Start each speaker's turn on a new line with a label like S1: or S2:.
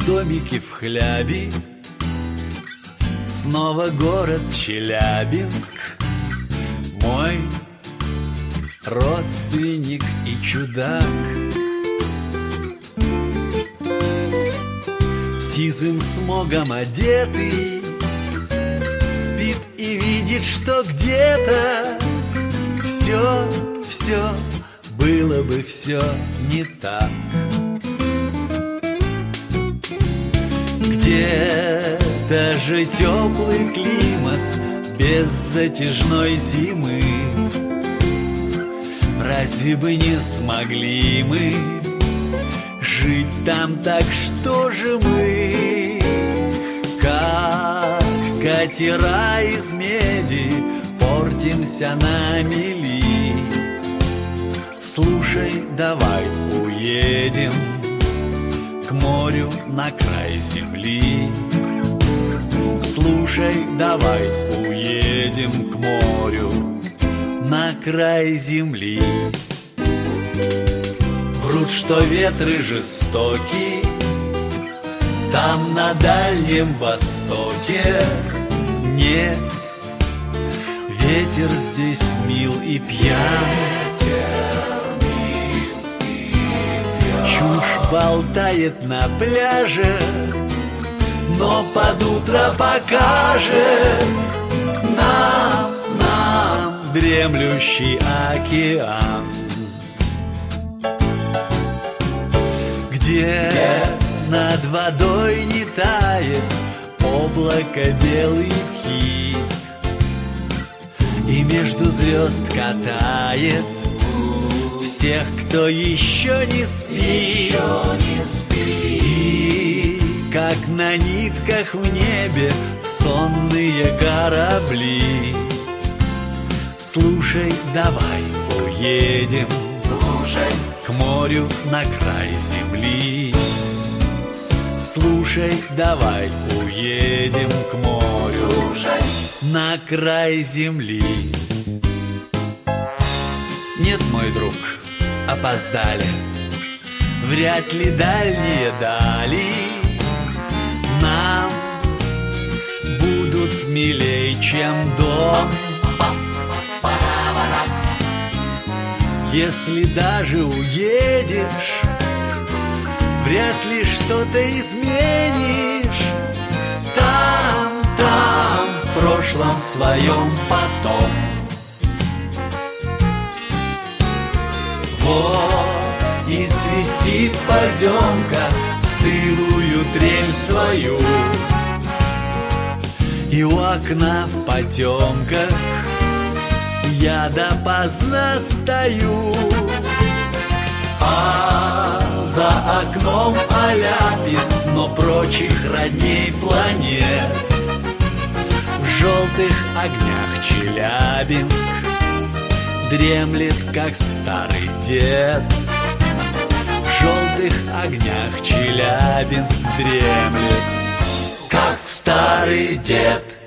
S1: домики в хлябе. Снова город Челябинск, мой родственник и чудак. Сизым смогом одетый спит и видит, что где-то все было бы все не так. Где-то же теплый климат без затяжной зимы. Разве бы не смогли мы жить там, так что же мы, как катера из меди, портимся на мели? Слушай, давай уедем к морю на край земли. Слушай, давай уедем к морю на край земли. Врут, что ветры жестоки там на Дальнем Востоке. Нет, ветер здесь мил и пьян. Чушь болтает на пляже, но под утро покажет нам дремлющий океан. Где над водой не тает облако белый кит, и между звезд катает всех, кто еще не спит. И как на нитках в небе сонные корабли. Слушай, давай уедем, слушай, к морю на край земли. Слушай, давай уедем к морю, слушай, на край земли. Нет, мой друг, опоздали. Вряд ли дальние дали нам будут милей, чем дом. Если даже уедешь, вряд ли что-то изменишь. Там, в прошлом своем потом. Вот и свистит поземка стылую трель свою, и у окна в потемках я допоздна стою. А за окном аляпист, но прочих родней планет. В желтых огнях Челябинск дремлет, как старый дед. В желтых огнях Челябинск дремлет, как старый дед.